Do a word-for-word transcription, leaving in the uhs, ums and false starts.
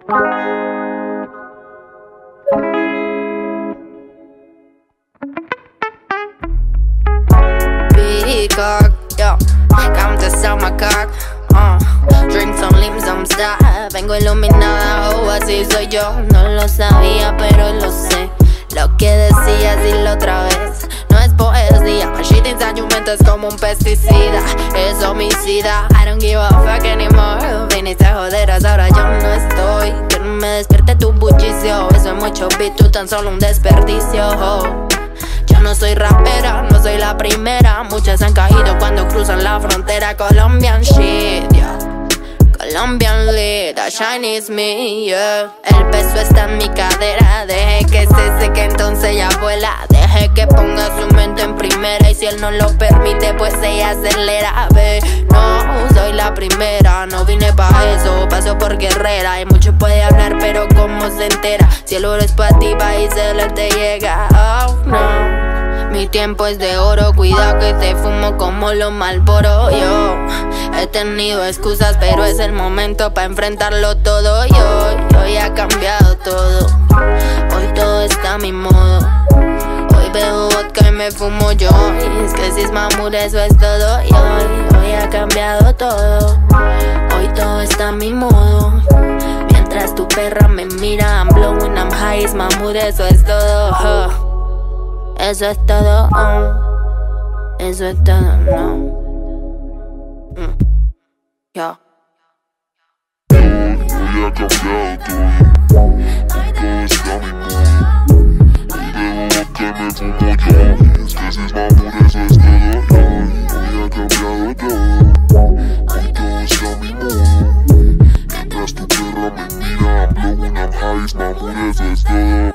Peacock, yo, come to sell my cock. Uh, drinks on limbs, I'm star. Vengo iluminada, oh, así soy yo. No lo sabía, pero lo sé. Lo que decías, dilo otra vez. No es poesía, my shit inside you mente es como un pesticida. Es homicida, I don't give a fuck anymore. Viniste a joderas, ahora yo no estoy. Que no me despierte tu bullicio. Eso es mucho beat, tú tan solo un desperdicio. Oh. Yo no soy rapera, no soy la primera. Muchas han caído cuando cruzan la frontera. Colombian shit, yeah. Colombian lit, the shine is me, yeah. El peso está en mi cadera. Deje que se seque, entonces ya vuela. Deje que ponga su mente en primera. Y si él no lo permite, pues ella acelera. Ve, no soy la primera, no vine pa' eso, paso por guerrera. Y mucho puede hablar, pero cómo se entera. Si el oro es pa' ti, pa' y se le te llega. Oh, no. Mi tiempo es de oro, cuidado que te fumo como los Marlboro. Yo he tenido excusas, pero es el momento pa' enfrentarlo todo. Yo, yo ya he cambiado todo. Hoy todo está a mi modo. Hoy bebo vodka y me fumo yo. Y es que si es mamur, eso es todo. Y hoy, hoy ha cambiado todo. Hoy todo está a mi modo. Mientras tu perra me mira, I'm blowing, I'm high, es mamur, eso es todo. uh. Eso es todo, oh. Eso es todo, no. Mm. Yo. Hoy ha cambiado todo. Hoy todo está a mi modo. Hoy bebo vodka y me fumo yo. Y es que si es mamur, eso es todo. Hoy ha cambiado todo. Hoy todo está a mi modo. Mientras tu perra me mira, I'm blowing, I'm high, es mamur, eso es todo.